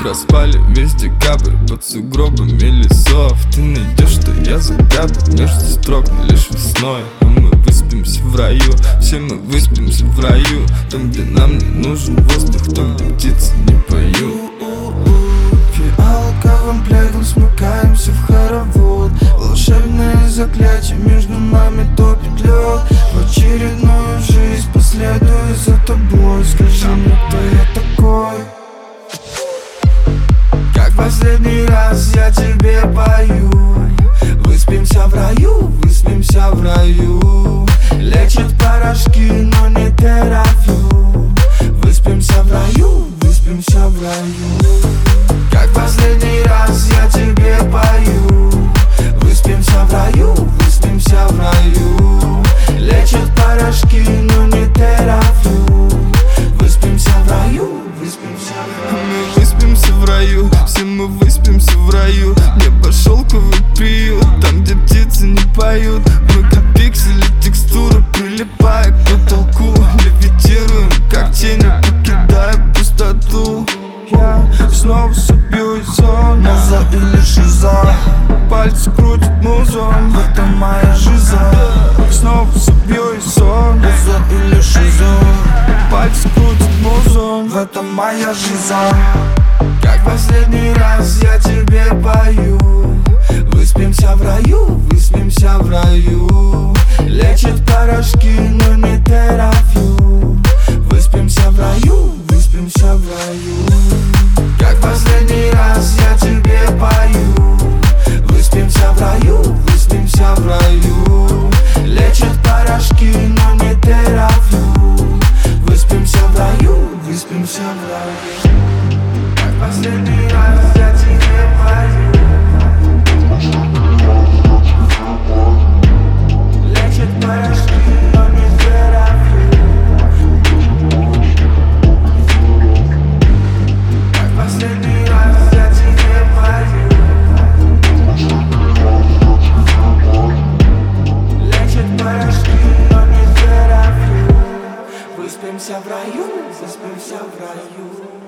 проспали весь декабрь под сугробами лесов. Ты найдешь, что я загадываю между строк лишь весной. А мы выспимся в раю, все мы выспимся в раю. Там, где нам не нужен воздух, там, где птицы не поют. Фиалковым пледом смыкаемся в хоровод. Волшебное заклятие между нами топит лед. В очередную жизнь последую за тобой. Скажи мне, кто я такой? Как последний раз я тебе пою. Выспимся в раю, выспимся в раю. Лечат порошки, но не терапию. Выспимся в раю, выспимся в раю. Как последний раз я тебе пою. Выспимся в раю, выспимся в раю. Лечат порошки, но не терапию. Выспимся в раю, выспимся в раю. Мы выспимся в раю, все мы выспимся в раю. Небо шелковый приют, там, где птицы не поют. Мы как пиксели, текстура прилипая к потолку. Левитируем, как тени, покидая пустоту. Я снова собью из сон. Муза или шиза, пальцы крутят музон. В этом моя жиза. Снова собью из сон. Муза или шиза, пальцы крутят музон. В этом моя жиза. Как последний раз я тебе пою. Выспимся в раю, выспимся в раю. Лечат порошки, но не терапию. Выспимся в раю, выспимся в раю. Как последний раз я тебе пою. Выспимся в раю, выспимся в раю. Лечат порошки, но не терапию. Выспимся в раю, выспимся в раю. Как последний раз я тебе пою. Лечат порошки, но не терапию. Как последний раз я тебе пою. Лечат порошки, но не терапию. Выспимся в раю, выспимся в раю.